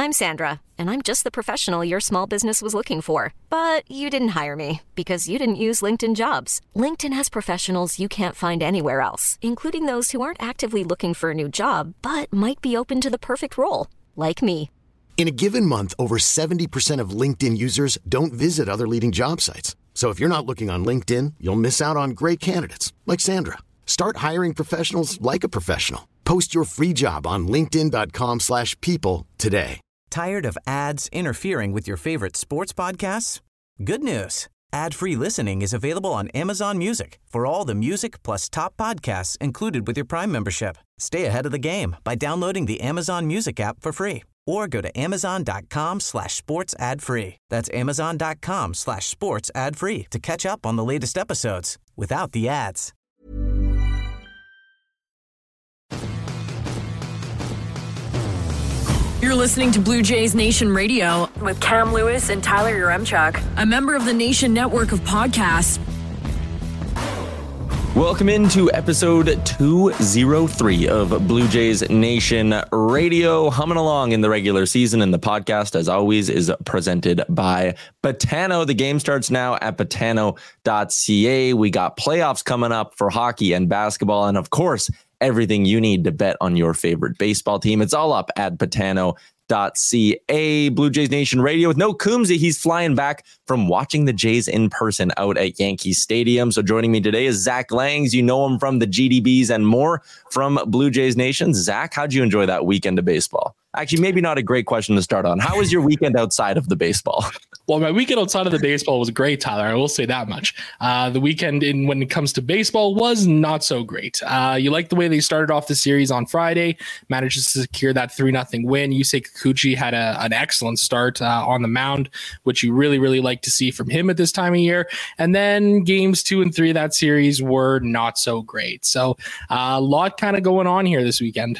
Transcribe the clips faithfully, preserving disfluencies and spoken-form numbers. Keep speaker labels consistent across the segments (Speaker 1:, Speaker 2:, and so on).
Speaker 1: I'm Sandra, and I'm just the professional your small business was looking for. But you didn't hire me because you didn't use LinkedIn Jobs. LinkedIn has professionals you can't find anywhere else, including those who aren't actively looking for a new job, but might be open to the perfect role, like me.
Speaker 2: In a given month, over seventy percent of LinkedIn users don't visit other leading job sites. So if you're not looking on LinkedIn, you'll miss out on great candidates like Sandra. Start hiring professionals like a professional. Post your free job on linkedin dot com slash people today.
Speaker 3: Tired of ads interfering with your favorite sports podcasts? Good news. Ad-free listening is available on Amazon Music for all the music plus top podcasts included with your Prime membership. Stay ahead of the game by downloading the Amazon Music app for free or go to amazon dot com slash sports ad free. That's amazon dot com slash sports ad free to catch up on the latest episodes without the ads.
Speaker 4: You're listening to Blue Jays Nation Radio with Cam Lewis and Tyler Yaremchuk, a member of the Nation network of podcasts.
Speaker 5: Welcome into episode two oh three of Blue Jays Nation Radio. Humming along in the regular season, and the podcast, as always, is presented by Betano. The game starts now at betano dot c a. We got playoffs coming up for hockey and basketball, and of course, everything you need to bet on your favorite baseball team. It's all up at betano dot c a. Blue Jays Nation Radio with no Coombsy. He's flying back from watching the Jays in person out at Yankee Stadium. So joining me today is Zach Langs. You know him from the G D Bs and more from Blue Jays Nation. Zach, how'd you enjoy that weekend of baseball? Actually, maybe not a great question to start on. How was your weekend outside of the baseball?
Speaker 6: Well, my weekend outside of the baseball was great, Tyler. I will say that much. Uh, the weekend in when it comes to baseball was not so great. Uh, you like the way they started off the series on Friday, managed to secure that three nothing win. Yusei Kikuchi had a, an excellent start uh, on the mound, which you really, really like to see from him at this time of year. And then games two and three of that series were not so great. So uh, a lot kind of going on here this weekend.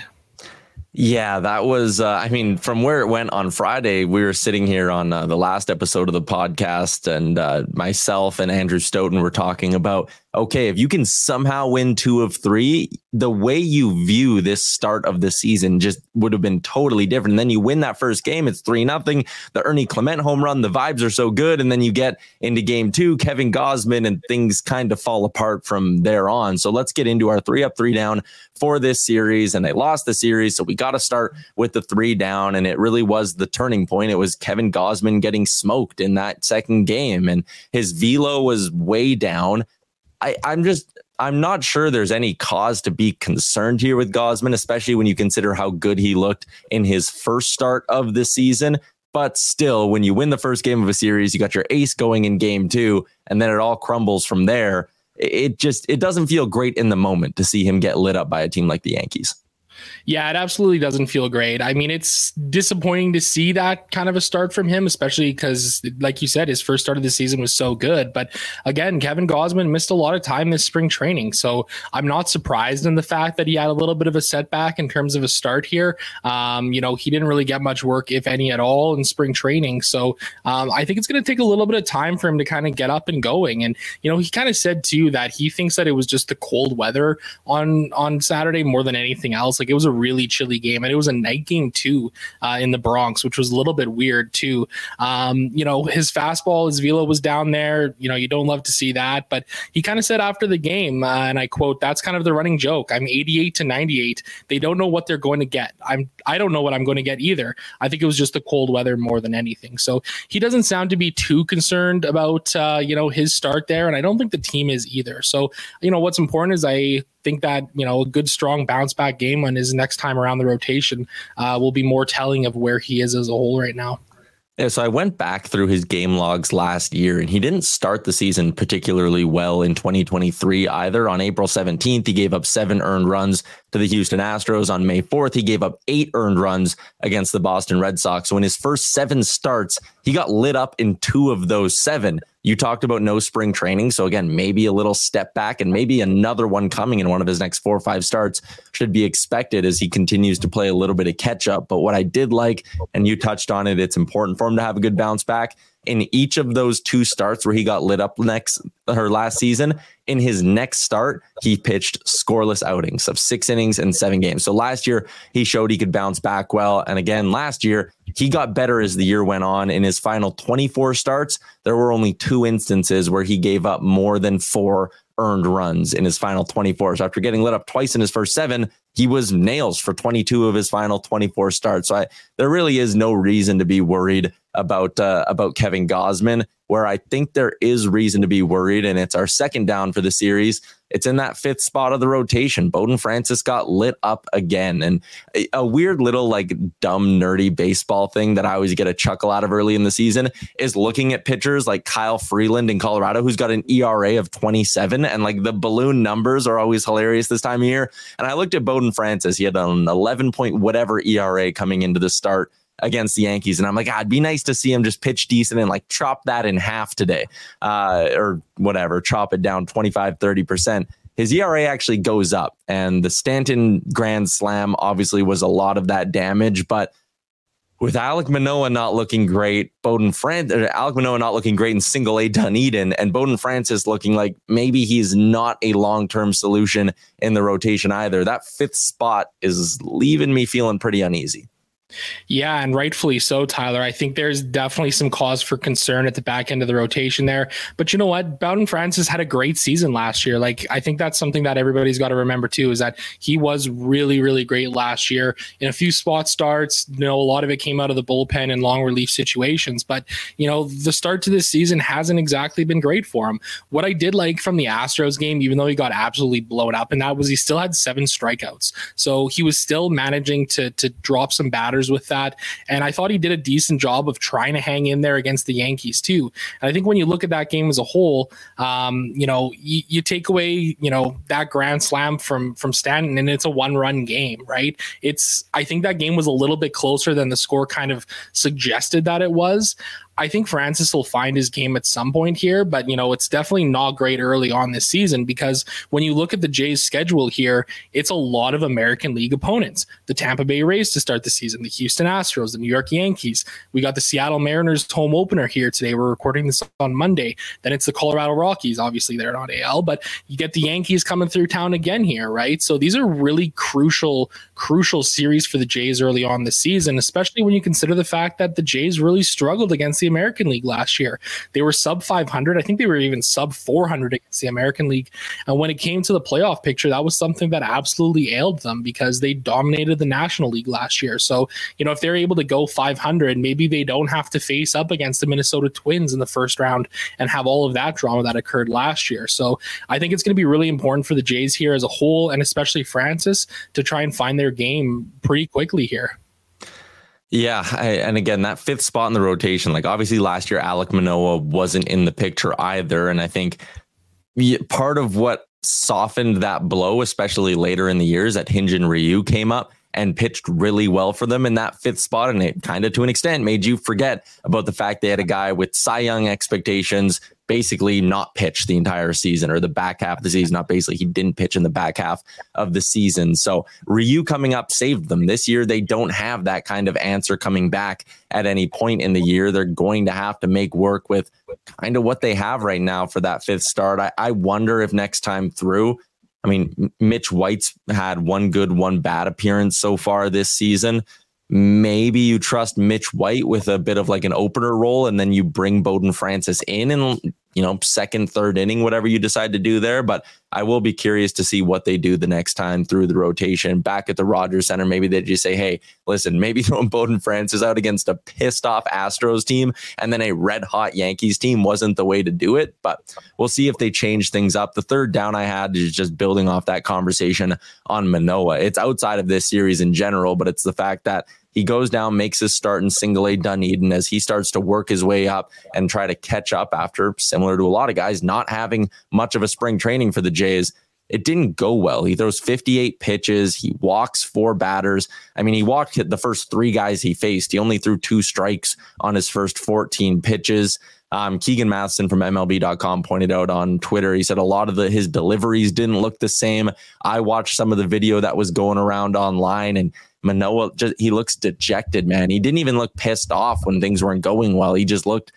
Speaker 5: Yeah, that was, uh, I mean, from where it went on Friday, we were sitting here on uh, the last episode of the podcast, and uh, myself and Andrew Stoughton were talking about, okay, if you can somehow win two of three, the way you view this start of the season just would have been totally different. And then you win that first game, it's three nothing. The Ernie Clement home run, the vibes are so good. And then you get into game two, Kevin Gausman, and things kind of fall apart from there on. So let's get into our three up, three down for this series. And they lost the series. So we got to start with the three down. And it really was the turning point. It was Kevin Gausman getting smoked in that second game, and his velo was way down. I, I'm just, I'm not sure there's any cause to be concerned here with Gausman, especially when you consider how good he looked in his first start of the season. But still, when you win the first game of a series, you got your ace going in game two, and then it all crumbles from there. It just, it doesn't feel great in the moment to see him get lit up by a team like the Yankees.
Speaker 6: Yeah, it absolutely doesn't feel great. I mean, it's disappointing to see that kind of a start from him, especially because, like you said, his first start of the season was so good. But again, Kevin Gausman missed a lot of time this spring training. So I'm not surprised in the fact that he had a little bit of a setback in terms of a start here. Um, you know, he didn't really get much work, if any at all, in spring training. So um, I think it's going to take a little bit of time for him to kind of get up and going. And, you know, he kind of said, too, that he thinks that it was just the cold weather on, on Saturday more than anything else. Like, it was a really chilly game, and it was a night game too uh, in the Bronx, which was a little bit weird too. Um, you know, his fastball, his velo was down there. You know, you don't love to see that, but he kind of said after the game, uh, and I quote, "That's kind of the running joke. I'm eighty-eight to ninety-eight. They don't know what they're going to get. I'm I don't know what I'm going to get either. I think it was just the cold weather more than anything." So he doesn't sound to be too concerned about uh, you know his start there, and I don't think the team is either. So you know what's important is I think that, you know, a good, strong bounce back game on his next time around the rotation uh, will be more telling of where he is as a whole right now.
Speaker 5: Yeah, so I went back through his game logs last year, and he didn't start the season particularly well in twenty twenty-three either. On April seventeenth, he gave up seven earned runs to the Houston Astros. On May fourth, he gave up eight earned runs against the Boston Red Sox. So in his first seven starts, he got lit up in two of those seven. You talked about no spring training. So again, maybe a little step back, and maybe another one coming in one of his next four or five starts should be expected as he continues to play a little bit of catch up. But what I did like, and you touched on it, it's important for him to have a good bounce back. in each of those two starts where he got lit up next her last season, in his next start, he pitched scoreless outings of six innings and seven games. So last year, he showed he could bounce back well. And again, last year, he got better as the year went on. In his final twenty-four starts, there were only two instances where he gave up more than four earned runs in his final twenty-four. So after getting lit up twice in his first seven, he was nails for twenty-two of his final twenty-four starts. So I, there really is no reason to be worried about uh, about Kevin Gausman. Where I think there is reason to be worried, and it's our second down for the series, it's in that fifth spot of the rotation. Bowden Francis got lit up again. And a, a weird little like dumb, nerdy baseball thing that I always get a chuckle out of early in the season is looking at pitchers like Kyle Freeland in Colorado, who's got an E R A of twenty-seven, and like the balloon numbers are always hilarious this time of year. And I looked at Bowden Francis. He had an eleven point whatever E R A coming into the start against the Yankees. And I'm like, ah, it'd be nice to see him just pitch decent and like chop that in half today, uh, or whatever, chop it down twenty-five, thirty percent. His E R A actually goes up, and the Stanton Grand Slam obviously was a lot of that damage. But with Alek Manoah not looking great, Bowden Fran- Alek Manoah not looking great in single A Dunedin, and Bowden Francis looking like maybe he's not a long-term solution in the rotation either, that fifth spot is leaving me feeling pretty uneasy.
Speaker 6: Yeah, and rightfully so, Tyler. I think there's definitely some cause for concern at the back end of the rotation there. But you know what? Bowden Francis had a great season last year. Like, I think that's something that everybody's got to remember too, is that he was really, really great last year in a few spot starts. You know, a lot of it came out of the bullpen and long relief situations. But, you know, the start to this season hasn't exactly been great for him. What I did like from the Astros game, even though he got absolutely blown up, and that was he still had seven strikeouts. So he was still managing to, to drop some batters with that. And I thought he did a decent job of trying to hang in there against the Yankees too. And I think when you look at that game as a whole, um, you know, you, you take away, you know, that grand slam from, from Stanton, and it's a one run game, right? It's, I think that game was a little bit closer than the score kind of suggested that it was. I think Francis will find his game at some point here, but, you know, it's definitely not great early on this season, because when you look at the Jays schedule here, it's a lot of American League opponents. The Tampa Bay Rays to start the season, the Houston Astros, the New York Yankees. We got the Seattle Mariners home opener here today. We're recording this on Monday. Then it's the Colorado Rockies. Obviously, they're not A L, but you get the Yankees coming through town again here, right? So these are really crucial, crucial series for the Jays early on this season, especially when you consider the fact that the Jays really struggled against the American League last year. They were sub five hundred. I think they were even sub four hundred against the American League. And when it came to the playoff picture, that was something that absolutely ailed them, because they dominated the National League last year. So, you know, if they're able to go five hundred, maybe they don't have to face up against the Minnesota Twins in the first round and have all of that drama that occurred last year. So I think it's going to be really important for the Jays here as a whole, and especially Francis, to try and find their game pretty quickly here.
Speaker 5: Yeah, I, and again, that fifth spot in the rotation, like obviously last year, Alek Manoah wasn't in the picture either. And I think part of what softened that blow, especially later in the years, that Hyun-Jin Ryu came up and pitched really well for them in that fifth spot. And it kind of, to an extent, made you forget about the fact they had a guy with Cy Young expectations basically not pitch the entire season, or the back half of the season. Not basically, he didn't pitch in the back half of the season. So Ryu coming up saved them. This year, they don't have that kind of answer coming back at any point in the year. They're going to have to make work with kind of what they have right now for that fifth start. I, I wonder if next time through, I mean, Mitch White's had one good, one bad appearance so far this season. Maybe you trust Mitch White with a bit of like an opener role, and then you bring Bowden Francis in and, you know, second, third inning, whatever you decide to do there. But I will be curious to see what they do the next time through the rotation back at the Rogers Center. Maybe they just say, hey, listen, maybe throwing Bowden Francis out against a pissed off Astros team and then a red hot Yankees team wasn't the way to do it. But we'll see if they change things up. The third down I had is just building off that conversation on Manoah. It's outside of this series in general, but it's the fact that he goes down, makes his start in single A Dunedin as he starts to work his way up and try to catch up after, similar to a lot of guys, not having much of a spring training for the Jays. It didn't go well. He throws fifty-eight pitches. He walks four batters. I mean, he walked the first three guys he faced. He only threw two strikes on his first fourteen pitches. Um, Keegan Matheson from M L B dot com pointed out on Twitter, he said a lot of the, his deliveries didn't look the same. I watched some of the video that was going around online, and Manoah, just, he looks dejected, man. He didn't even look pissed off when things weren't going well. He just looked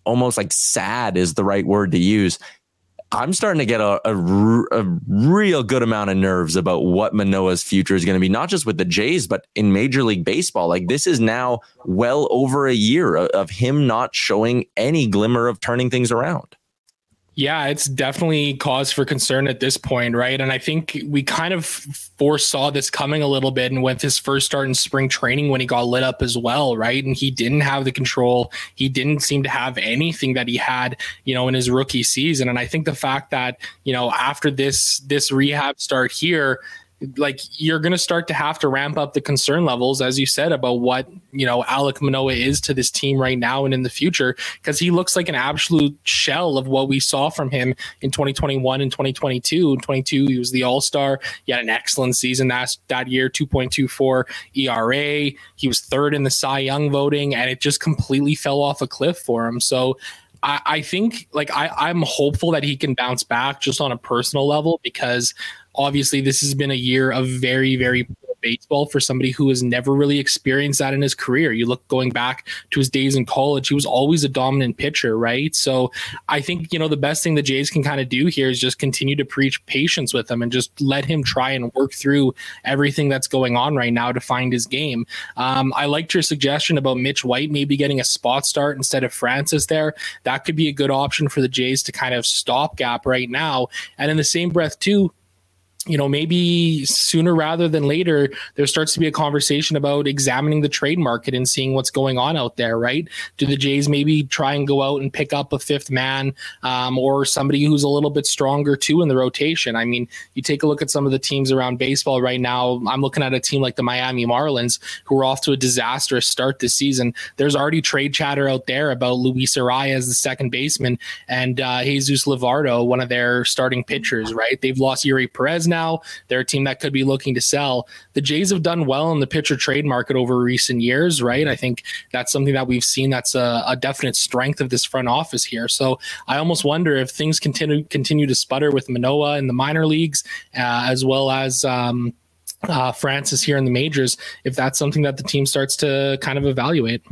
Speaker 5: almost like sad is the right word to use. I'm starting to get a, a, a real good amount of nerves about what Manoah's future is going to be, not just with the Jays, but in Major League Baseball. Like, this is now well over a year of, of him not showing any glimmer of turning things around.
Speaker 6: Yeah, it's definitely cause for concern at this point, right? And I think we kind of foresaw this coming a little bit, and with his first start in spring training when he got lit up as well, right? And he didn't have the control. He didn't seem to have anything that he had, you know, in his rookie season. And I think the fact that, you know, after this this rehab start here, like, you're going to start to have to ramp up the concern levels, as you said, about what, you know, Alek Manoah is to this team right now and in the future, because he looks like an absolute shell of what we saw from him in twenty twenty-one and twenty twenty-two. In twenty-two, he was the All-Star. He had an excellent season that, that year, two point two four E R A. He was third in the Cy Young voting, and it just completely fell off a cliff for him. So I, I think, like, I, I'm hopeful that he can bounce back just on a personal level, because obviously this has been a year of very, very poor baseball for somebody who has never really experienced that in his career. You look going back to his days in college, he was always a dominant pitcher, right? So I think, you know, the best thing the Jays can kind of do here is just continue to preach patience with him and just let him try and work through everything that's going on right now to find his game. Um, I liked your suggestion about Mitch White maybe getting a spot start instead of Francis there. That could be a good option for the Jays to kind of stopgap right now. And in the same breath too, you know, maybe sooner rather than later, there starts to be a conversation about examining the trade market and seeing what's going on out there, right? Do the Jays maybe try and go out and pick up a fifth man um, or somebody who's a little bit stronger too in the rotation? I mean, you take a look at some of the teams around baseball right now. I'm looking at a team like the Miami Marlins, who are off to a disastrous start this season. There's already trade chatter out there about Luis Arraez as the second baseman and uh, Jesus Livardo, one of their starting pitchers, right? They've lost Yuri Perez now. They're a team that could be looking to sell. The Jays have done well in the pitcher trade market over recent years, right? I think that's something that we've seen that's a, a definite strength of this front office here. So I almost wonder if things continue continue to sputter with Manoah in the minor leagues, uh, as well as um, uh, Francis here in the majors, if that's something that the team starts to kind of evaluate.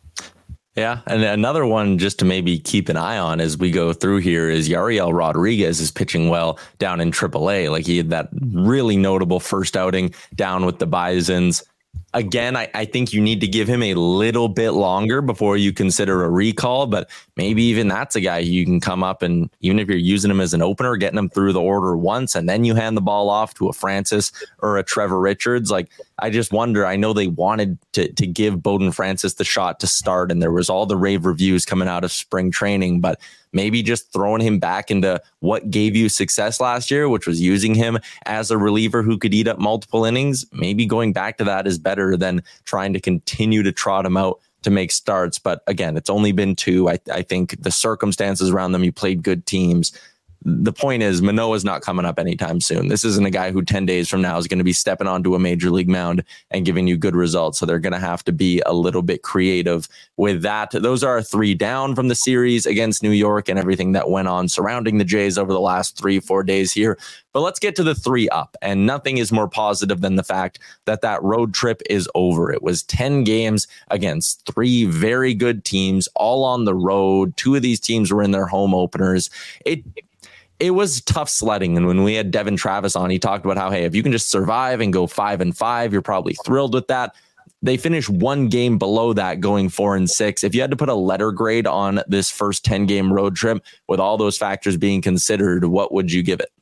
Speaker 5: Yeah, and another one just to maybe keep an eye on as we go through here is Yariel Rodriguez is pitching well down in triple A. Like, he had that really notable first outing down with the Bisons. Again, I, I think you need to give him a little bit longer before you consider a recall, but maybe even that's a guy you can come up and, even if you're using him as an opener, getting him through the order once, and then you hand the ball off to a Francis or a Trevor Richards. Like, I just wonder, I know they wanted to, to give Bowden Francis the shot to start, and there was all the rave reviews coming out of spring training, but maybe just throwing him back into what gave you success last year, which was using him as a reliever who could eat up multiple innings. Maybe going back to that is better than trying to continue to trot him out to make starts. But again, it's only been two. I, I think the circumstances around them, you played good teams. The point is, Manoah's not coming up anytime soon. This isn't a guy who ten days from now is going to be stepping onto a major league mound and giving you good results. So they're going to have to be a little bit creative with that. Those are three down from the series against New York and everything that went on surrounding the Jays over the last three, four days here. But let's get to the three up. And nothing is more positive than the fact that that road trip is over. It was ten games against three very good teams, all on the road. Two of these teams were in their home openers. It It was tough sledding. And when we had Devin Travis on, he talked about how, hey, if you can just survive and go five and five, you're probably thrilled with that. They finished one game below that, going four and six. If you had to put a letter grade on this first ten game road trip with all those factors being considered, what would you give it?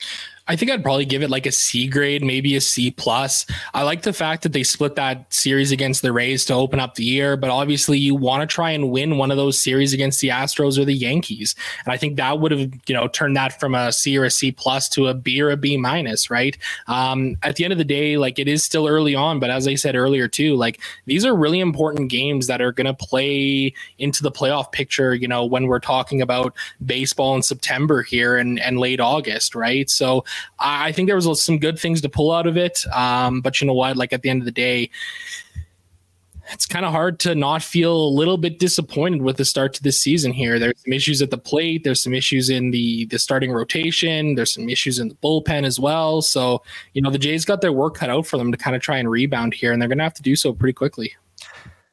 Speaker 6: I think I'd probably give it like a C grade, maybe a C plus. I like the fact that they split that series against the Rays to open up the year, but obviously you want to try and win one of those series against the Astros or the Yankees. And I think that would have, you know, turned that from a C or a C plus to a B or a B minus, right? Um, at the end of the day, like, it is still early on, but as I said earlier too, like, these are really important games that are going to play into the playoff picture, you know, when we're talking about baseball in September here and, and late August, right? So I think there was some good things to pull out of it. Um, but you know what? Like, at the end of the day, it's kind of hard to not feel a little bit disappointed with the start to this season here. There's some issues at the plate. There's some issues in the, the starting rotation. There's some issues in the bullpen as well. So, you know, the Jays got their work cut out for them to kind of try and rebound here, and they're going to have to do so pretty quickly.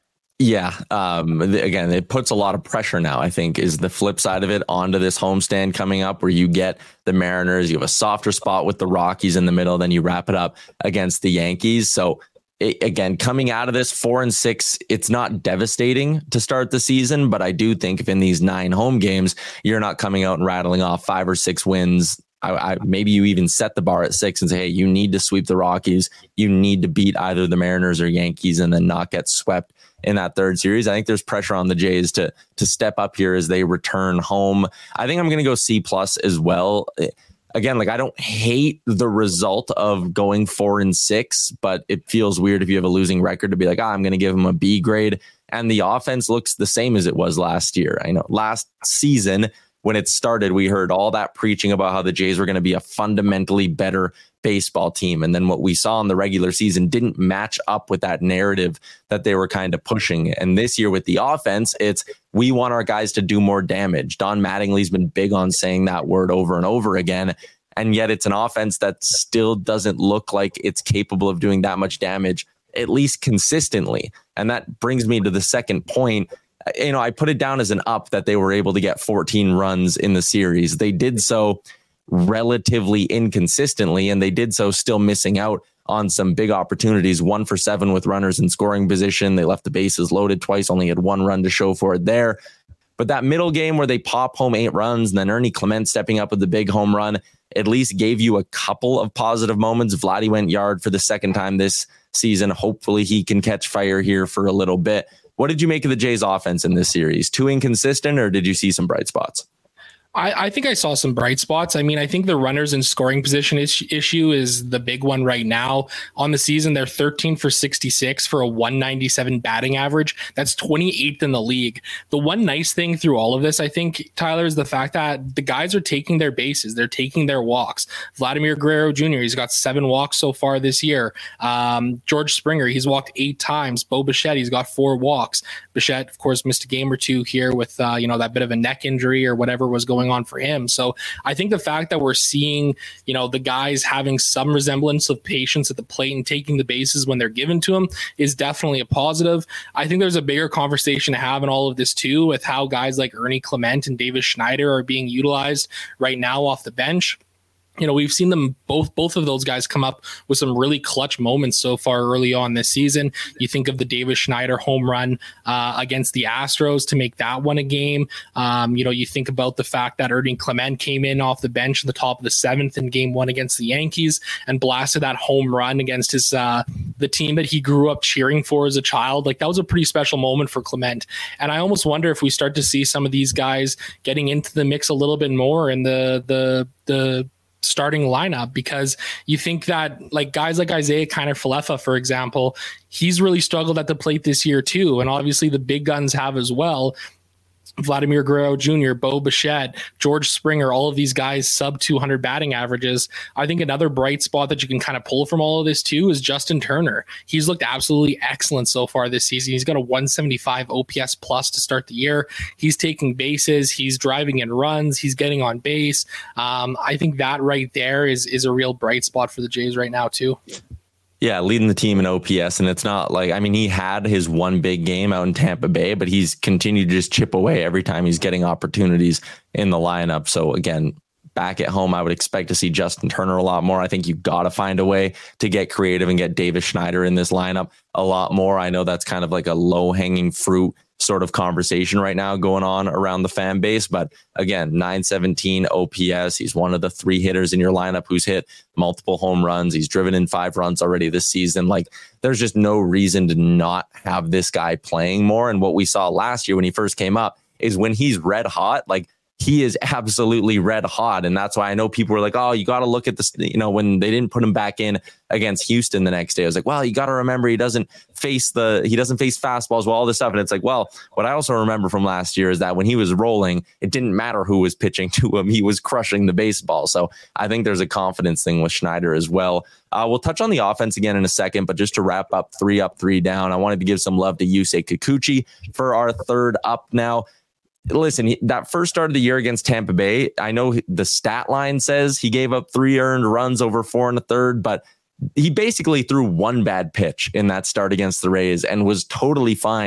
Speaker 5: Yeah. Um, the, again, it puts a lot of pressure now, I think, is the flip side of it onto this homestand coming up where you get the Mariners. You have a softer spot with the Rockies in the middle. Then you wrap it up against the Yankees. So it, again, coming out of this four and six, it's not devastating to start the season. But I do think if in these nine home games, you're not coming out and rattling off five or six wins, I, I, maybe you even set the bar at six and say, hey, you need to sweep the Rockies. You need to beat either the Mariners or Yankees and then not get swept in that third series. I think there's pressure on the Jays to to step up here as they return home. I think I'm going to go C plus as well. Again, like I don't hate the result of going four and six, but it feels weird if you have a losing record to be like, ah, I'm going to give them a B grade. And the offense looks the same as it was last year. I know last season, when it started, we heard all that preaching about how the Jays were going to be a fundamentally better baseball team. And then what we saw in the regular season didn't match up with that narrative that they were kind of pushing. And this year with the offense, it's we want our guys to do more damage. Don Mattingly's been big on saying that word over and over again. And yet it's an offense that still doesn't look like it's capable of doing that much damage, at least consistently. And that brings me to the second point. You know, I put it down as an up that they were able to get fourteen runs in the series. They did so relatively inconsistently, and they did so still missing out on some big opportunities. One for seven with runners in scoring position. They left the bases loaded twice, only had one run to show for it there. But that middle game where they pop home eight runs and then Ernie Clement stepping up with the big home run at least gave you a couple of positive moments. Vladdy went yard for the second time this season. Hopefully he can catch fire here for a little bit. What did you make of the Jays offense in this series? Too inconsistent, or did you see some bright spots?
Speaker 6: I, I think I saw some bright spots. I mean, I think the runners in scoring position is, issue is the big one right now. On the season, they're thirteen for sixty-six for a one ninety-seven batting average. That's twenty-eighth in the league. The one nice thing through all of this, I think, Tyler, is the fact that the guys are taking their bases. They're taking their walks. Vladimir Guerrero Junior, he's got seven walks so far this year. Um, George Springer, he's walked eight times. Bo Bichette, he's got four walks. Bichette, of course, missed a game or two here with, uh, you know, that bit of a neck injury or whatever was going on for him. So I think the fact that we're seeing, you know, the guys having some resemblance of patience at the plate and taking the bases when they're given to them is definitely a positive. I think there's a bigger conversation to have in all of this too, with how guys like Ernie Clement and Davis Schneider are being utilized right now off the bench. You know, we've seen them both, both of those guys come up with some really clutch moments so far early on this season. You think of the Davis Schneider home run uh, against the Astros to make that one a game. Um, you know, you think about the fact that Ernie Clement came in off the bench at the top of the seventh in game one against the Yankees and blasted that home run against his uh, the team that he grew up cheering for as a child. Like, that was a pretty special moment for Clement. And I almost wonder if we start to see some of these guys getting into the mix a little bit more in the the the starting lineup, because you think that like guys like Isaiah Kiner-Falefa, for example, he's really struggled at the plate this year too. And obviously the big guns have as well. Vladimir Guerrero Junior, Bo Bichette, George Springer, all of these guys sub two hundred batting averages. I think another bright spot that you can kind of pull from all of this too is Justin Turner. He's looked absolutely excellent so far this season. He's got a one seventy-five O P S plus to start the year. He's taking bases. He's driving in runs. He's getting on base. Um, I think that right there is, is a real bright spot for the Jays right now too.
Speaker 5: Yeah, leading the team in O P S. And it's not like, I mean, he had his one big game out in Tampa Bay, but he's continued to just chip away every time he's getting opportunities in the lineup. So again, back at home, I would expect to see Justin Turner a lot more. I think you've got to find a way to get creative and get Davis Schneider in this lineup a lot more. I know that's kind of like a low hanging fruit sort of conversation right now going on around the fan base. But again, nine seventeen O P S. He's one of the three hitters in your lineup who's hit multiple home runs. He's driven in five runs already this season. Like, there's just no reason to not have this guy playing more. And what we saw last year when he first came up is when he's red hot, like, he is absolutely red hot. And that's why I know people were like, oh, you got to look at this, you know, when they didn't put him back in against Houston the next day. I was like, well, you got to remember he doesn't face the, he doesn't face fastballs, well, all this stuff. And it's like, well, what I also remember from last year is that when he was rolling, it didn't matter who was pitching to him. He was crushing the baseball. So I think there's a confidence thing with Schneider as well. Uh, we'll touch on the offense again in a second, but just to wrap up three up, three down, I wanted to give some love to Yusei Kikuchi for our third up now. Listen, that first start of the year against Tampa Bay, I know the stat line says he gave up three earned runs over four and a third, but he basically threw one bad pitch in that start against the Rays and was totally fine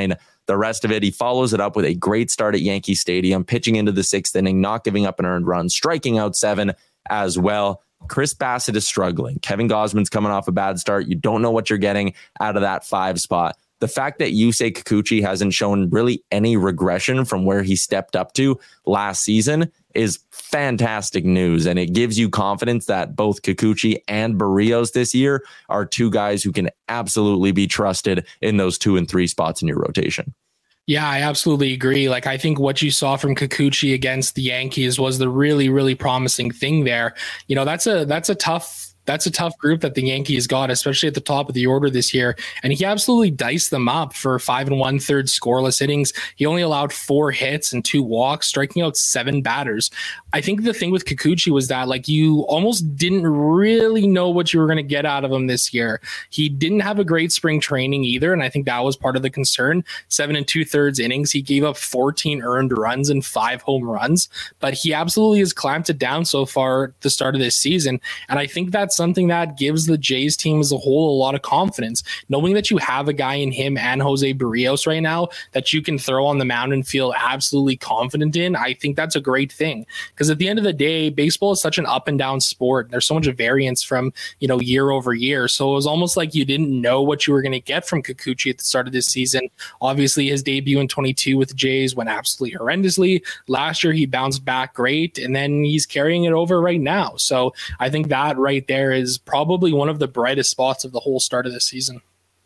Speaker 5: The rest of it, he follows it up with a great start at Yankee Stadium, pitching into the sixth inning, not giving up an earned run, striking out seven as well. Chris Bassitt is struggling. Kevin Gausman's coming off a bad start. You don't know what you're getting out of that five spot. The fact that Yusei Kikuchi hasn't shown really any regression from where he stepped up to last season is fantastic news. And it gives you confidence that both Kikuchi and Barrios this year are two guys who can absolutely be trusted in those two and three spots in your rotation.
Speaker 6: Yeah, I absolutely agree. Like, I think what you saw from Kikuchi against the Yankees was the really, really promising thing there. You know, that's a that's a tough That's a tough group that the Yankees got, especially at the top of the order this year. And he absolutely diced them up for five and one third scoreless innings. He only allowed four hits and two walks, striking out seven batters. I think the thing with Kikuchi was that, like, you almost didn't really know what you were going to get out of him this year. He didn't have a great spring training either, and I think that was part of the concern. Seven and two thirds innings. He gave up fourteen earned runs and five home runs, but he absolutely has clamped it down so far at the start of this season. And I think that's something that gives the Jays team as a whole a lot of confidence, knowing that you have a guy in him and Jose Barrios right now that you can throw on the mound and feel absolutely confident in. I think that's a great thing, because at the end of the day, baseball is such an up and down sport. There's so much variance from, you know, year over year. So it was almost like you didn't know what you were going to get from Kikuchi at the start of this season. Obviously, his debut in twenty-two with the Jays went absolutely horrendously. Last year, he bounced back great, and then he's carrying it over right now. So I think that right there is probably one of the brightest spots of the whole start of the season.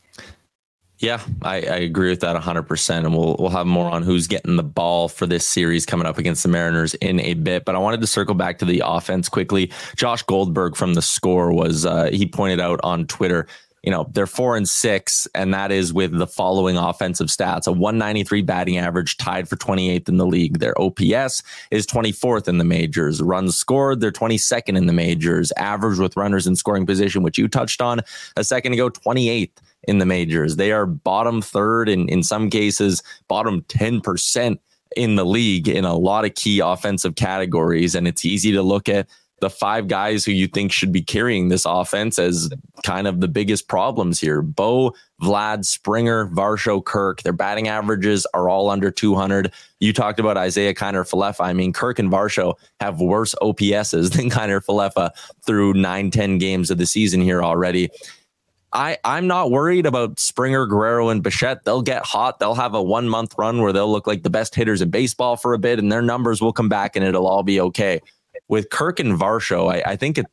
Speaker 5: Yeah, I, I agree with that one hundred percent. And we'll we'll have more on who's getting the ball for this series coming up against the Mariners in a bit. But I wanted to circle back to the offense quickly. Josh Goldberg from The Score was, uh, he pointed out on Twitter, you know, they're four and six, and that is with the following offensive stats: a one ninety-three batting average, tied for twenty-eighth in the league. Their O P S is twenty-fourth in the majors. Runs scored, they're twenty-second in the majors. Average with runners in scoring position, which you touched on a second ago, twenty-eighth in the majors. They are bottom third, and in some cases, bottom ten percent in the league in a lot of key offensive categories. And it's easy to look at the five guys who you think should be carrying this offense as kind of the biggest problems here: Bo, Vlad, Springer, Varsho, Kirk. Their batting averages are all under two hundred. You talked about Isaiah Kiner-Falefa. I mean, Kirk and Varsho have worse O P S's than Kiner-Falefa through nine, ten games of the season here already. I, I'm not worried about Springer, Guerrero, and Bichette. They'll get hot. They'll have a one-month run where they'll look like the best hitters in baseball for a bit, and their numbers will come back, and it'll all be okay. With Kirk and Varsho, I, I think it,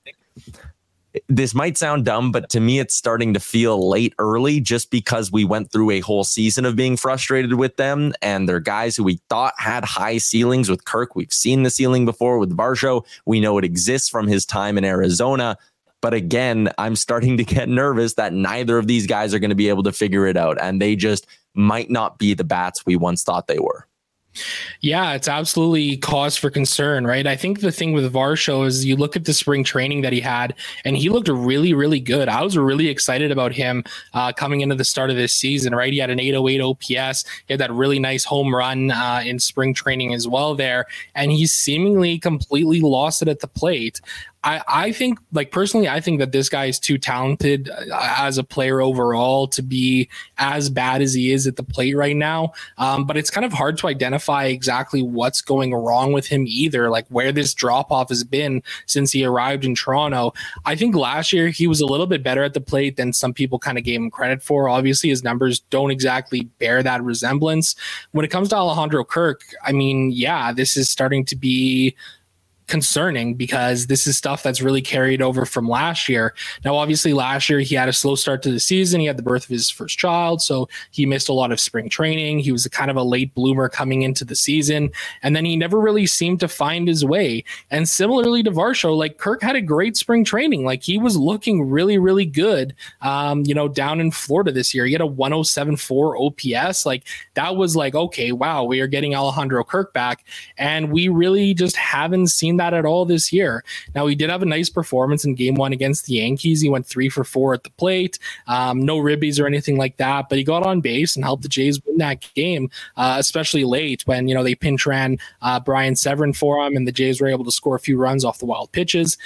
Speaker 5: this might sound dumb, but to me, it's starting to feel late early, just because we went through a whole season of being frustrated with them. And they're guys who we thought had high ceilings. With Kirk, we've seen the ceiling before. With Varsho, we know it exists from his time in Arizona. But again, I'm starting to get nervous that neither of these guys are going to be able to figure it out. And they just might not be the bats we once thought they were.
Speaker 6: Yeah, it's absolutely cause for concern, right? I think the thing with Varsho is you look at the spring training that he had, and he looked really, really good. I was really excited about him uh, coming into the start of this season, right? He had an eight oh eight O P S. He had that really nice home run uh, in spring training as well there, and he's seemingly completely lost it at the plate. I, I think, like, personally, I think that this guy is too talented as a player overall to be as bad as he is at the plate right now. Um, but it's kind of hard to identify exactly what's going wrong with him either, like where this drop off has been since he arrived in Toronto. I think last year he was a little bit better at the plate than some people kind of gave him credit for. Obviously, his numbers don't exactly bear that resemblance. When it comes to Alejandro Kirk, I mean, yeah, this is starting to be concerning, because this is stuff that's really carried over from last year. Now, obviously, last year he had a slow start to the season. He had the birth of his first child, so he missed a lot of spring training. He was a kind of a late bloomer coming into the season, and then he never really seemed to find his way. And similarly to Varsho, like, Kirk had a great spring training. Like, he was looking really, really good, um, you know, down in Florida this year. He had a one oh seven point four O P S. Like, that was like, okay, wow, we are getting Alejandro Kirk back, and we really just haven't seen that at all this year. Now, he did have a nice performance in game one against the Yankees. He went three for four at the plate, um, no ribbies or anything like that, but he got on base and helped the Jays win that game, uh, especially late when, you know, they pinch ran uh, Brian Severin for him, and the Jays were able to score a few runs off the wild pitches.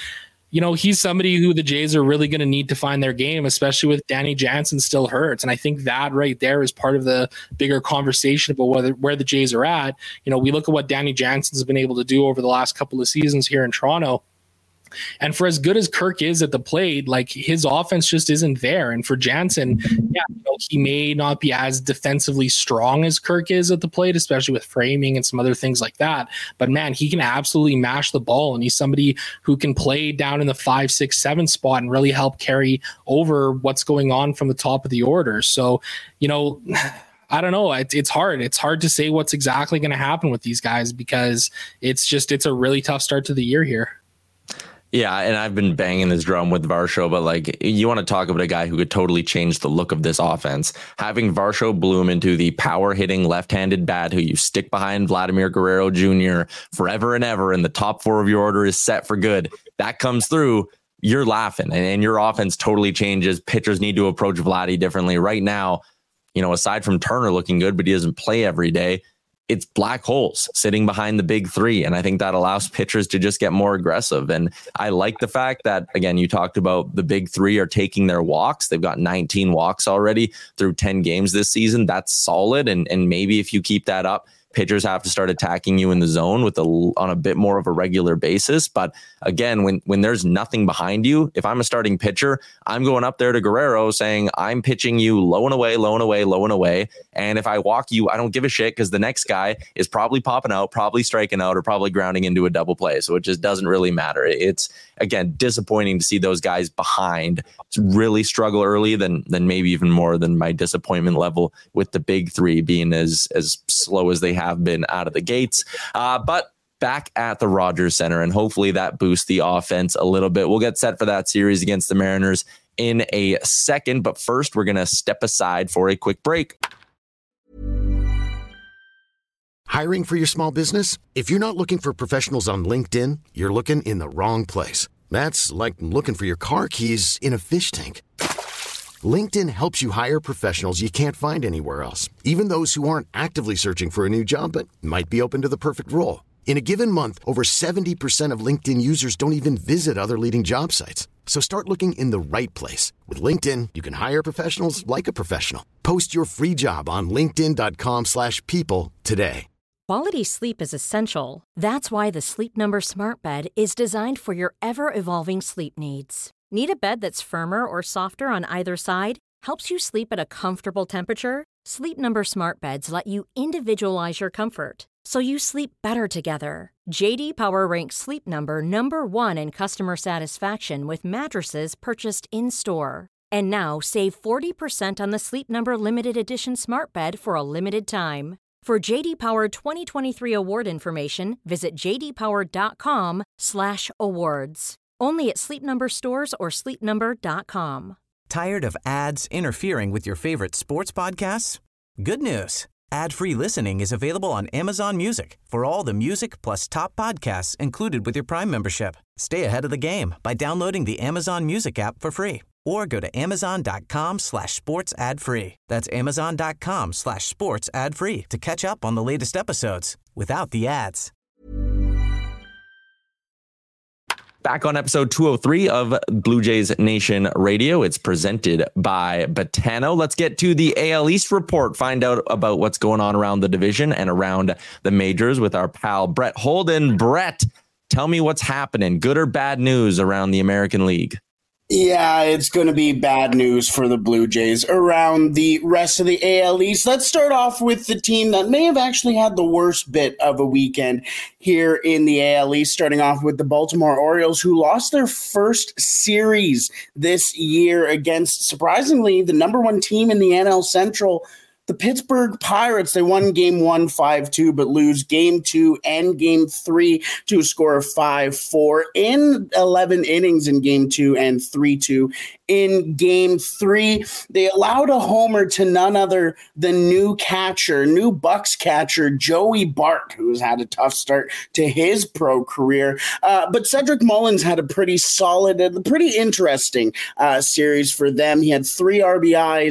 Speaker 6: you know, he's somebody who the Jays are really going to need to find their game, especially with Danny Jansen still hurt. And I think that right there is part of the bigger conversation about whether where the Jays are at. You know, we look at what Danny Jansen's been able to do over the last couple of seasons here in Toronto. And for as good as Kirk is at the plate, like his offense just isn't there. And for Jansen, yeah, you know, he may not be as defensively strong as Kirk is at the plate, especially with framing and some other things like that. But man, he can absolutely mash the ball. And he's somebody who can play down in the five, six, seven spot and really help carry over what's going on from the top of the order. So, you know, I don't know. It's it's hard. It's hard to say what's exactly going to happen with these guys because it's just, it's a really tough start to the year here.
Speaker 5: Yeah, and I've been banging this drum with Varsho, but like you want to talk about a guy who could totally change the look of this offense. Having Varsho bloom into the power hitting left-handed bat who you stick behind Vladimir Guerrero Junior forever and ever, and the top four of your order is set for good. That comes through. You're laughing, and, and your offense totally changes. Pitchers need to approach Vladdy differently. Right now, you know, aside from Turner looking good, but he doesn't play every day, it's black holes sitting behind the big three. And I think that allows pitchers to just get more aggressive. And I like the fact that, again, you talked about the big three are taking their walks. They've got nineteen walks already through ten games this season. That's solid. And, and maybe if you keep that up, pitchers have to start attacking you in the zone with a, on a bit more of a regular basis. But again, when, when there's nothing behind you, if I'm a starting pitcher, I'm going up there to Guerrero saying, I'm pitching you low and away, low and away, low and away. And if I walk you, I don't give a shit because the next guy is probably popping out, probably striking out, or probably grounding into a double play. So it just doesn't really matter. It's, again, disappointing to see those guys behind really struggle early, than, than maybe even more than my disappointment level with the big three being as, as slow as they have been out of the gates. Uh, but back at the Rogers Center, and hopefully that boosts the offense a little bit. We'll get set for that series against the Mariners in a second. But first, we're going to step aside for a quick break.
Speaker 2: Hiring for your small business? If you're not looking for professionals on LinkedIn, you're looking in the wrong place. That's like looking for your car keys in a fish tank. LinkedIn helps you hire professionals you can't find anywhere else, even those who aren't actively searching for a new job but might be open to the perfect role. In a given month, over seventy percent of LinkedIn users don't even visit other leading job sites. So start looking in the right place. With LinkedIn, you can hire professionals like a professional. Post your free job on linkedin dot com slash people today.
Speaker 7: Quality sleep is essential. That's why the Sleep Number Smart Bed is designed for your ever-evolving sleep needs. Need a bed that's firmer or softer on either side? Helps you sleep at a comfortable temperature? Sleep Number Smart Beds let you individualize your comfort, so you sleep better together. J D Power ranks Sleep Number number one in customer satisfaction with mattresses purchased in-store. And now save forty percent on the Sleep Number Limited Edition Smart Bed for a limited time. For J D Power twenty twenty-three award information, visit j d power dot com slash awards. Only at Sleep Number stores or sleep number dot com.
Speaker 3: Tired of ads interfering with your favorite sports podcasts? Good news. Ad-free listening is available on Amazon Music for all the music plus top podcasts included with your Prime membership. Stay ahead of the game by downloading the Amazon Music app for free or go to amazon dot com slash sports ad free. That's amazon dot com slash sports ad free to catch up on the latest episodes without the ads.
Speaker 5: Back on episode two oh three of Blue Jays Nation Radio. It's presented by Betano. Let's get to the A L East report, find out about what's going on around the division and around the majors with our pal Brett Holden. Brett, tell me what's happening. Good or bad news around the American League?
Speaker 8: Yeah, it's going to be bad news for the Blue Jays around the rest of the A L East. Let's start off with the team that may have actually had the worst bit of a weekend here in the A L East, starting off with the Baltimore Orioles, who lost their first series this year against, surprisingly, the number one team in the N L Central, the Pittsburgh Pirates. They won game one five two, but lose game two and game three to a score of five four in eleven innings in game two and three two in game three. They allowed a homer to none other than new catcher, new Bucks catcher, Joey Bart, who's had a tough start to his pro career. Uh, but Cedric Mullins had a pretty solid, a pretty interesting uh, series for them. He had three R B Is,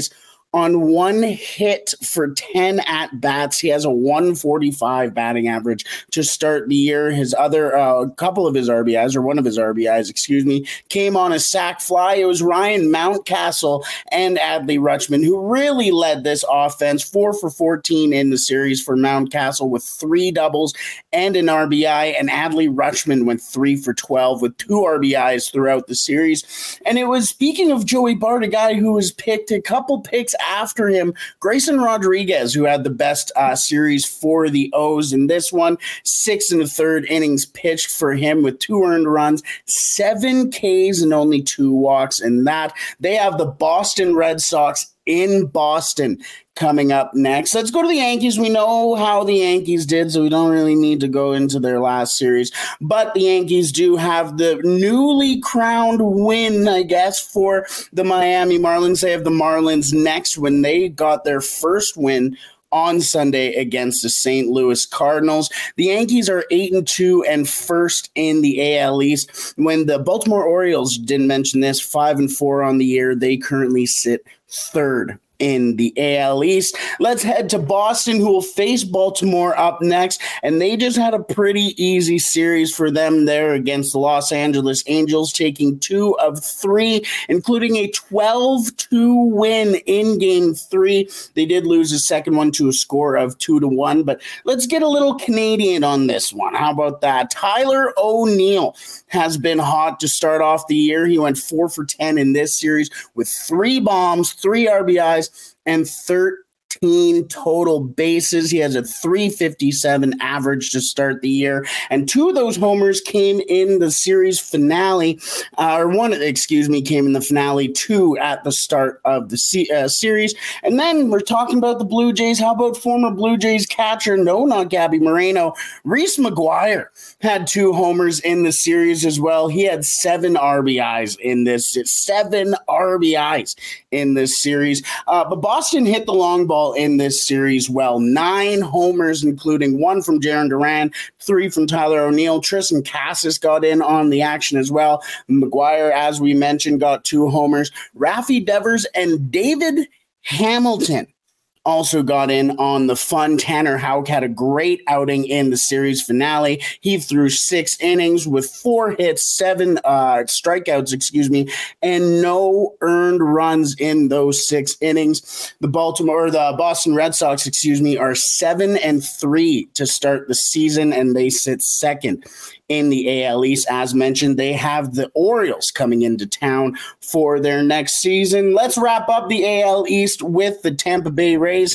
Speaker 8: on one hit for ten at-bats. He has a one forty-five batting average to start the year. His other, uh, a couple of his R B Is, or one of his R B Is, excuse me, came on a sac fly. It was Ryan Mountcastle and Adley Rutschman who really led this offense. Four for fourteen in the series for Mountcastle with three doubles and an R B I, and Adley Rutschman went three for twelve with two R B Is throughout the series. And it was, speaking of Joey Bart, a guy who was picked a couple picks after him, Grayson Rodriguez, who had the best uh, series for the O's in this one. Six and a third innings pitched for him with two earned runs, seven Ks and only two walks. And that they have the Boston Red Sox in Boston coming up next. Let's go to the Yankees. We know how the Yankees did, so we don't really need to go into their last series. But the Yankees do have the newly crowned win, I guess, for the Miami Marlins. They have the Marlins next when they got their first win on Sunday against the Saint Louis Cardinals. The Yankees are eight and two and first in the A L East. When the Baltimore Orioles, didn't mention this, five and four on the year, they currently sit third in the A L East. Let's head to Boston, who will face Baltimore up next. And they just had a pretty easy series for them there against the Los Angeles Angels, taking two of three, including a twelve two win in game three. They did lose the second one to a score of two to one, but let's get a little Canadian on this one. How about that? Tyler O'Neill has been hot to start off the year. He went four for ten in this series with three bombs, three R B Is, and thirteen total bases. He has a three fifty-seven average to start the year, and two of those homers came in the series finale, uh, or one, excuse me, came in the finale, two at the start of the se- uh, series. And then we're talking about the Blue Jays. How about former Blue Jays catcher, no, not Gabby Moreno, Reese McGuire had two homers in the series as well. He had seven R B Is in this, seven R B Is in this series. Uh, but Boston hit the long ball in this series well. Nine homers, including one from Jarren Duran, three from Tyler O'Neill. Tristan Casas got in on the action as well. McGuire, as we mentioned, got two homers. Rafi Devers and David Hamilton also got in on the fun. Tanner Houck had a great outing in the series finale. He threw six innings with four hits, seven uh, strikeouts, excuse me, and no earned runs in those six innings. The Baltimore, the Boston Red Sox, excuse me, are seven and three to start the season, and they sit second in the A L East. As mentioned, they have the Orioles coming into town for their next season. Let's wrap up the A L East with the Tampa Bay Rays,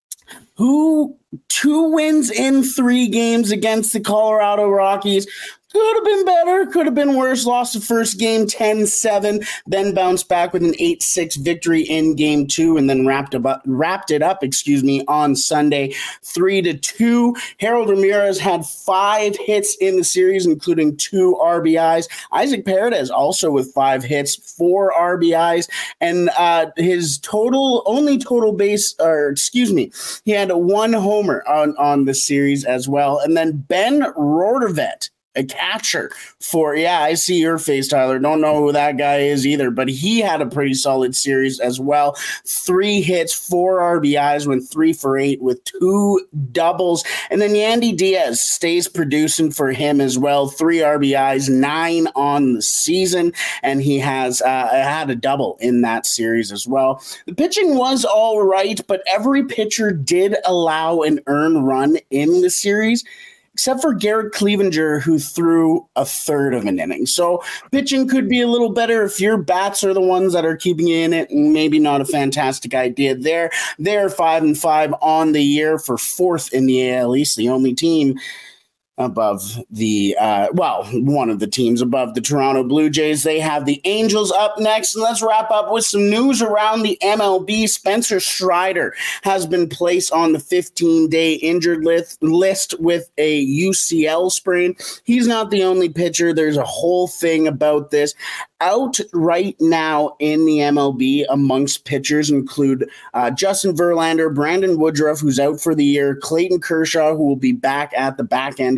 Speaker 8: who two wins in three games against the Colorado Rockies. Could have been better, could have been worse. Lost the first game ten seven, then bounced back with an eight six victory in game two, and then wrapped up, wrapped it up, excuse me, on Sunday three to two. Harold Ramirez had five hits in the series, including two R B Is. Isaac Paredes also with five hits, four R B Is, and uh, his total, only total base, or excuse me, he had a one homer on, on the series as well. And then Ben Rortvedt, a catcher for, yeah, I see your face, Tyler. Don't know who that guy is either, but he had a pretty solid series as well. Three hits, four R B Is, went three for eight with two doubles. And then Yandy Diaz stays producing for him as well. Three R B Is, nine on the season, and he has uh, had a double in that series as well. The pitching was all right, but every pitcher did allow an earned run in the series, except for Garrett Cleavinger, who threw a third of an inning. So pitching could be a little better if your bats are the ones that are keeping you in it, and maybe not a fantastic idea there. They're five and five on the year for fourth in the A L East, the only team above the, uh, well, one of the teams above the Toronto Blue Jays. They have the Angels up next. And let's wrap up with some news around the M L B. Spencer Strider has been placed on the fifteen-day injured list, list with a U C L sprain. He's not the only pitcher. There's a whole thing about this. Out right now in the M L B amongst pitchers include uh, Justin Verlander, Brandon Woodruff, who's out for the year, Clayton Kershaw, who will be back at the back end of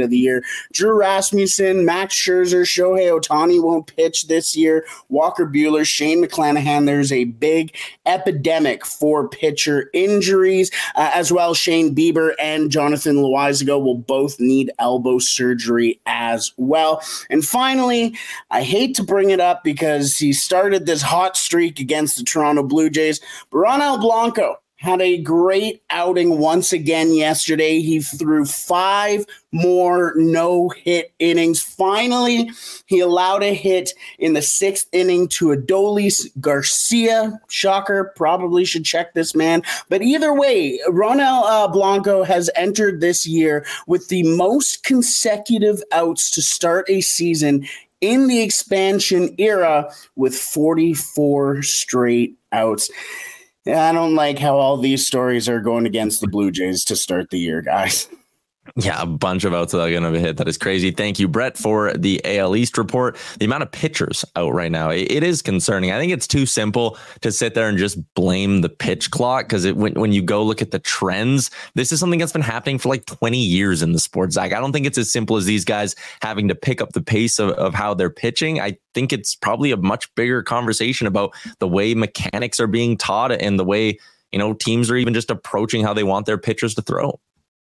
Speaker 8: of the year. Drew Rasmussen, Max Scherzer, Shohei Ohtani won't pitch this year. Walker Buehler, Shane McClanahan. There's a big epidemic for pitcher injuries, uh, as well. Shane Bieber and Jonathan Loizaga will both need elbow surgery as well. And finally, I hate to bring it up because he started this hot streak against the Toronto Blue Jays, but Ronel Blanco had a great outing once again yesterday. He threw five more no-hit innings. Finally, he allowed a hit in the sixth inning to Adolis Garcia. Shocker, probably should check this man. But either way, Ronel uh, Blanco has entered this year with the most consecutive outs to start a season in the expansion era with forty-four straight outs. I don't like how all these stories are going against the Blue Jays to start the year, guys.
Speaker 5: Yeah, a bunch of outs that are going to hit. That is crazy. Thank you, Brett, for the A L East report. The amount of pitchers out right now, it, it is concerning. I think it's too simple to sit there and just blame the pitch clock because when, when you go look at the trends, this is something that's been happening for like twenty years in the sport, Zach. I don't think it's as simple as these guys having to pick up the pace of, of how they're pitching. I think it's probably a much bigger conversation about the way mechanics are being taught and the way, you know, teams are even just approaching how they want their pitchers to throw.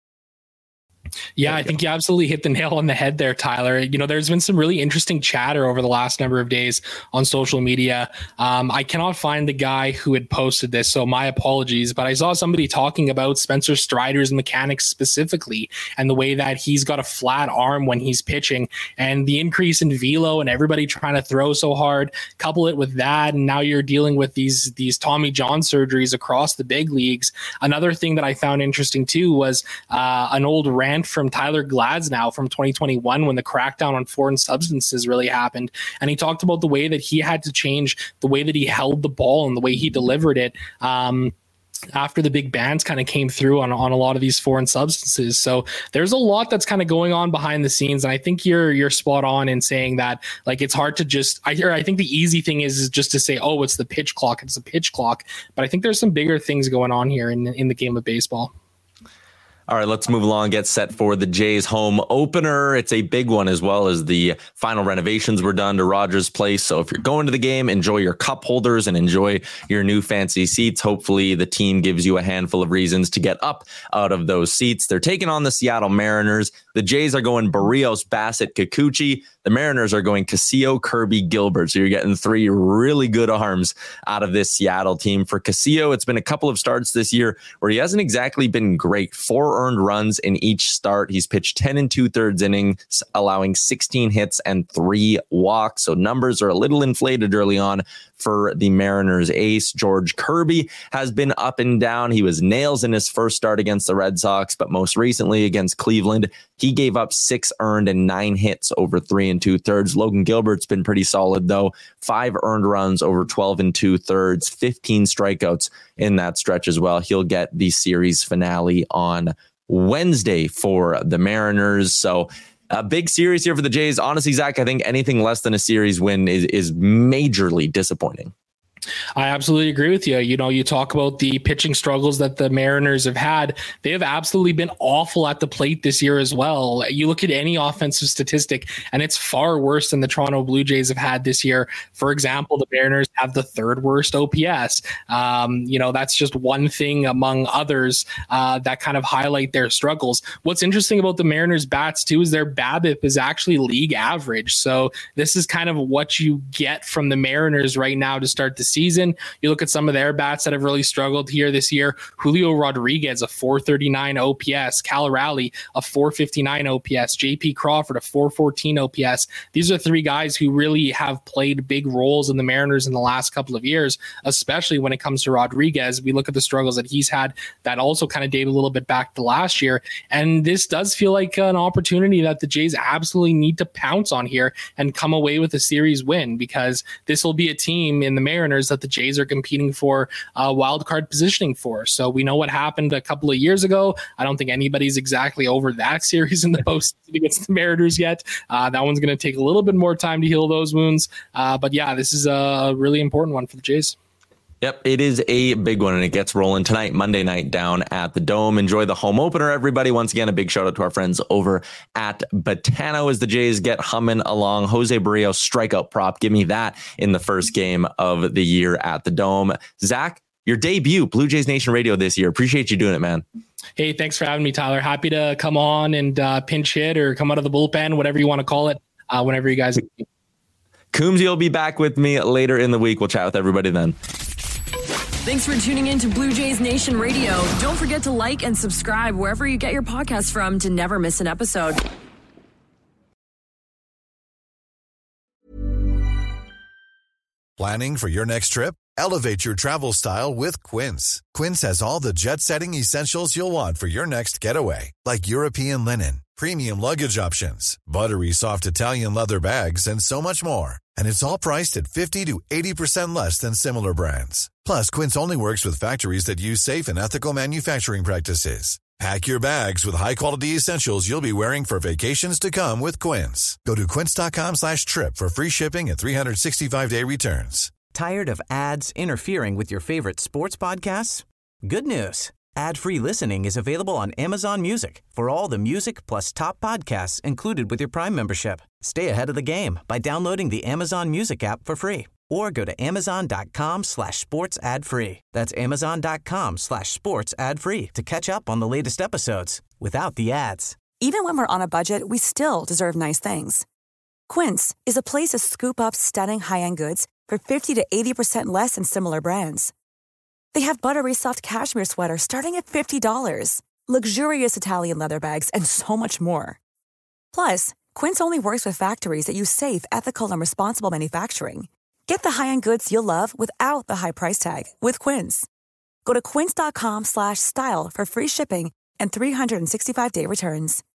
Speaker 6: Yeah, I think you absolutely hit the nail on the head there, Tyler. You know, there's been some really interesting chatter over the last number of days on social media. Um, I cannot find the guy who had posted this, so my apologies, but I saw somebody talking about Spencer Strider's mechanics specifically and the way that he's got a flat arm when he's pitching and the increase in velo and everybody trying to throw so hard. Couple it with that, and now you're dealing with these, these Tommy John surgeries across the big leagues. Another thing that I found interesting too was uh, an old rant from Tyler Glasnow from twenty twenty-one when the crackdown on foreign substances really happened. And he talked about the way that he had to change the way that he held the ball and the way he delivered it um, after the big bans kind of came through on, on a lot of these foreign substances. So there's a lot that's kind of going on behind the scenes. And I think you're you're spot on in saying that, like, it's hard to just, I hear, I think the easy thing is, is just to say, oh, it's the pitch clock. It's the pitch clock. But I think there's some bigger things going on here in, in the game of baseball.
Speaker 5: All right, let's move along, get set for the Jays home opener. It's a big one, as well as the final renovations were done to Rogers Place. So if you're going to the game, enjoy your cup holders and enjoy your new fancy seats. Hopefully the team gives you a handful of reasons to get up out of those seats. They're taking on the Seattle Mariners. The Jays are going Barrios, Bassett, Kikuchi. The Mariners are going Castillo, Kirby, Gilbert. So you're getting three really good arms out of this Seattle team. For Castillo, it's been a couple of starts this year where he hasn't exactly been great. Four earned runs in each start. He's pitched ten and two thirds innings, allowing sixteen hits and three walks. So numbers are a little inflated early on for the Mariners ace. George Kirby has been up and down. He was nails in his first start against the Red Sox, but most recently against Cleveland, he gave up six earned and nine hits over three and two thirds. Logan Gilbert's been pretty solid though. Five earned runs over twelve and two thirds, fifteen strikeouts in that stretch as well. He'll get the series finale on Wednesday for the Mariners. So a big series here for the Jays. Honestly, Zach, I think anything less than a series win is, is majorly disappointing.
Speaker 6: I absolutely agree with you. You know, you talk about the pitching struggles that the Mariners have had. They have absolutely been awful at the plate this year as well. You look at any offensive statistic, and it's far worse than the Toronto Blue Jays have had this year. For example, the Mariners have the third worst O P S. Um, you know, that's just one thing among others uh, that kind of highlight their struggles. What's interesting about the Mariners bats too is their BABIP is actually league average. So this is kind of what you get from the Mariners right now to start the season. You look at some of their bats that have really struggled here this year. Julio Rodriguez, a four thirty-nine O P S. Cal Raleigh, a four fifty-nine O P S. J P Crawford, a four fourteen O P S. These are three guys who really have played big roles in the Mariners in the last couple of years, especially when it comes to Rodriguez. We look at the struggles that he's had that also kind of date a little bit back to last year. And this does feel like an opportunity that the Jays absolutely need to pounce on here and come away with a series win, because this will be a team in the Mariners that the Jays are competing for uh, wild card positioning for. So we know what happened a couple of years ago. I don't think anybody's exactly over that series in the postseason against the Mariners yet. Uh, that one's going to take a little bit more time to heal those wounds. Uh, but yeah, this is a really important one for the Jays.
Speaker 5: Yep, it is a big one, and it gets rolling tonight, Monday night, down at the Dome. Enjoy the home opener, everybody. Once again, a big shout out to our friends over at Betano as the Jays get humming along. Jose Barrios strikeout prop. Give me that in the first game of the year at the Dome. Zach, your debut, Blue Jays Nation Radio this year. Appreciate you doing it, man.
Speaker 6: Hey, thanks for having me, Tyler. Happy to come on and uh, pinch hit or come out of the bullpen, whatever you want to call it, uh, whenever you guys.
Speaker 5: Coombsy will be back with me later in the week. We'll chat with everybody then.
Speaker 4: Thanks for tuning in to Blue Jays Nation Radio. Don't forget to like and subscribe wherever you get your podcasts from to never miss an episode.
Speaker 9: Planning for your next trip? Elevate your travel style with Quince. Quince has all the jet-setting essentials you'll want for your next getaway, like European linen, premium luggage options, buttery soft Italian leather bags, and so much more. And it's all priced at fifty to eighty percent less than similar brands. Plus, Quince only works with factories that use safe and ethical manufacturing practices. Pack your bags with high-quality essentials you'll be wearing for vacations to come with Quince. Go to quince.com slash trip for free shipping and three sixty-five day returns.
Speaker 3: Tired of ads interfering with your favorite sports podcasts? Good news. Ad-free listening is available on Amazon Music for all the music plus top podcasts included with your Prime membership. Stay ahead of the game by downloading the Amazon Music app for free or go to amazon.com slash sports ad free. That's amazon.com slash sports ad free to catch up on the latest episodes without the ads.
Speaker 10: Even when we're on a budget, we still deserve nice things. Quince is a place to scoop up stunning high-end goods for fifty to eighty percent less than similar brands. They have buttery soft cashmere sweaters starting at fifty dollars, luxurious Italian leather bags, and so much more. Plus, Quince only works with factories that use safe, ethical, and responsible manufacturing. Get the high-end goods you'll love without the high price tag with Quince. Go to quince.com slash style for free shipping and three sixty-five day returns.